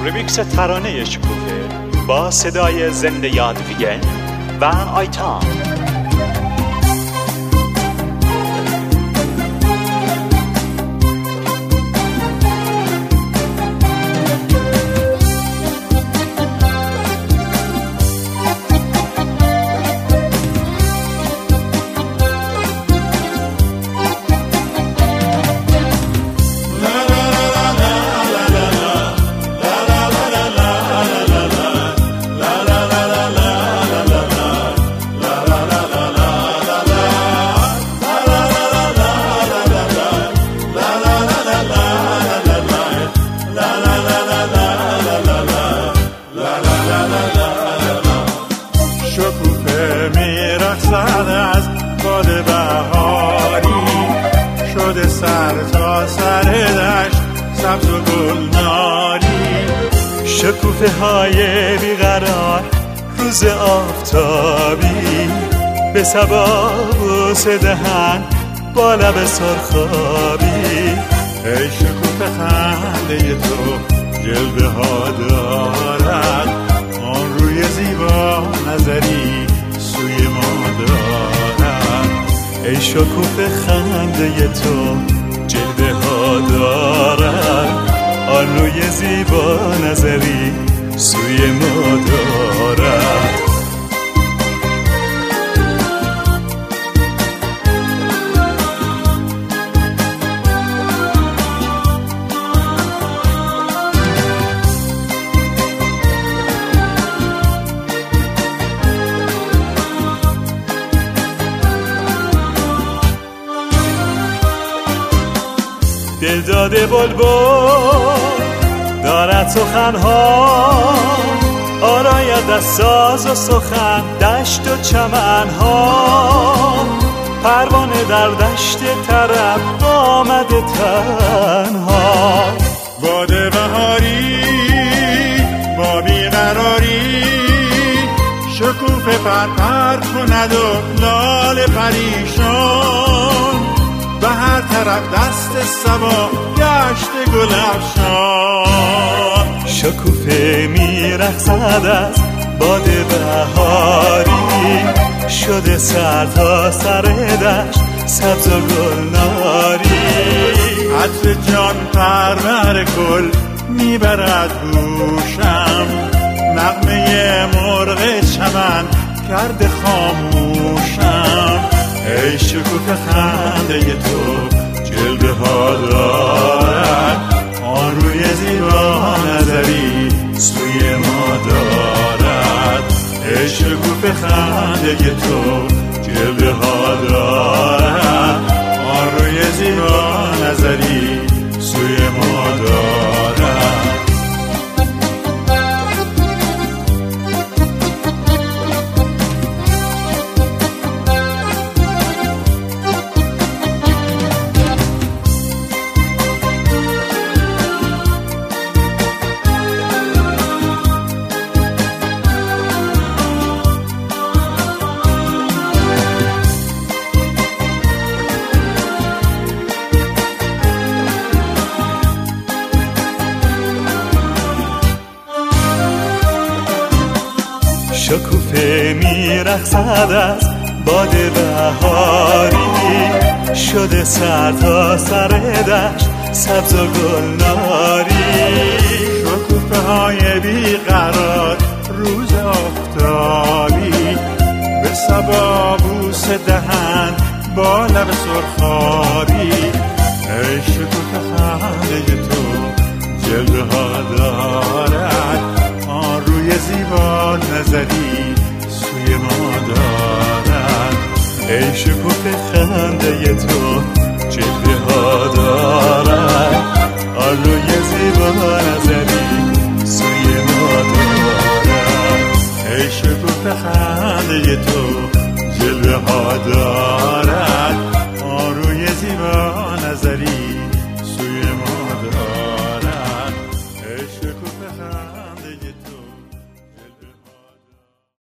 ریمیکس ترانه شکوفه با صدای زنده یادویگه و آیتان. شکوفه میرقصد از باد بهاری، شده سر تا سر دشت سبز و گلناری. شکوفه های بیقرار روز آفتابی، به صبا بوسه دهن با لب سرخابی. ای شکوفه خنده تو جلوه ها دارد، آن روی زیبا نظری سوی ما دارد. ای شکوفه خنده تو جلوه ها دارد، آن روی زیبا نظری سوی ما دارد. دل داده بلبل دارد سخنها، آراید از ساز و سخن دشت و چمنها. پروانه در دشت طرب آمده تنها. باد بهاری با بیقراری، شکوفه پرپر کند و لاله پریشان. به هر طرف دست صبا گشت گل افشان. شکوفه میرقصد از باد بهاری، شده سر تا سر دشت سبز و گلناری. عطر جان پرور گل میبرد گوشم، نغمه مرغ چمن کرده خاموشم. ای شکوفه خنده تو جلوه ها دارد، آن روی زیبا نظری سوی ما دارد. ای شکوفه خنده تو جلوه ها دارد، آن روی زیبا نظری سوی ما دارد. شکوفه میرقصد از باد بهاری، شده سر تا سر دشت سبز و گلناری. شکوفه های بیقرار روز آفتابی، به صبا بوسه دهن با لب سرخابی. ای شکوفه خنده تو جلوه ها دارد، آن روی زیبا نظری سوی ما دارد. ای شکوفه خنده تو